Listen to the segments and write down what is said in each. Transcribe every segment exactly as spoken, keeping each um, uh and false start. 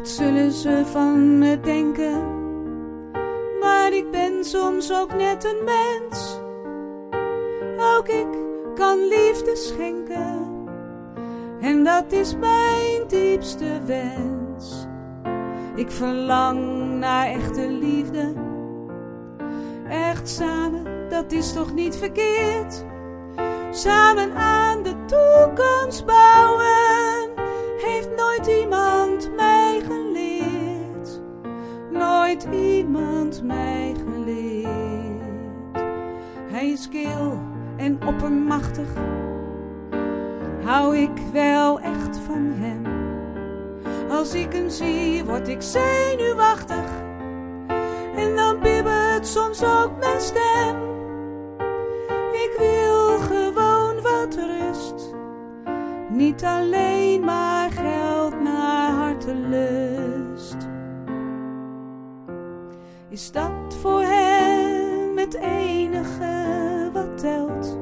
Wat zullen ze van me denken? Maar ik ben soms ook net een mens. Ook ik kan liefde schenken. En dat is mijn diepste wens. Ik verlang naar echte liefde. Echt samen, dat is toch niet verkeerd? Samen aan de toekomst bouwen, heeft nooit iemand mij geleerd. Nooit iemand mij geleerd. Hij is kil en oppermachtig. Hou ik wel echt van hem. Als ik hem zie, word ik zenuwachtig. En dan bibbert soms ook mijn stem. Ik wil gewoon wat rust. Niet alleen maar geld, maar hartelust. Is dat voor hem het enige wat telt?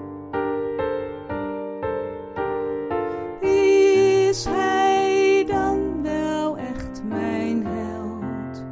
Is hij dan wel echt mijn held?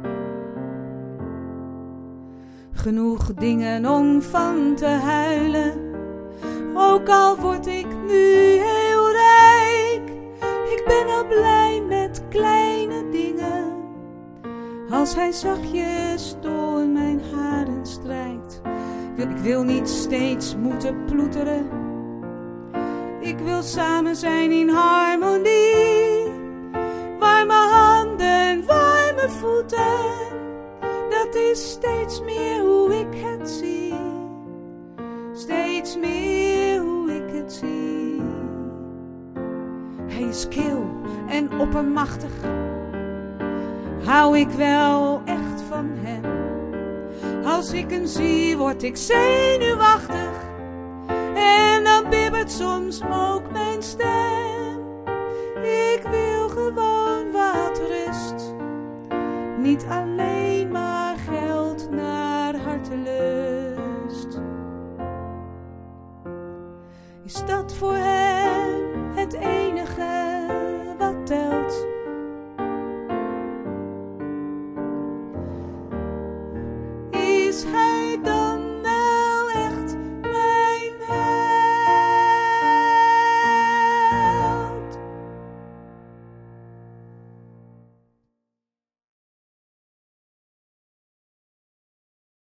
Genoeg dingen om van te huilen. Ook al word ik nu heel rijk. Ik ben al blij met kleine dingen. Als hij zachtjes door mijn haren strijkt. Ik wil niet steeds moeten ploeteren. Ik wil samen zijn in harmonie. Warme handen, warme voeten. Dat is steeds meer hoe ik het zie. Steeds meer hoe ik het zie. Hij is kil en oppermachtig. Hou ik wel echt van hem. Als ik hem zie, word ik zenuwachtig. En dan bibbert soms ook mijn stem. Ik wil gewoon wat rust. Niet alleen maar geld naar hartelust. Is dat voor hem het enige wat telt?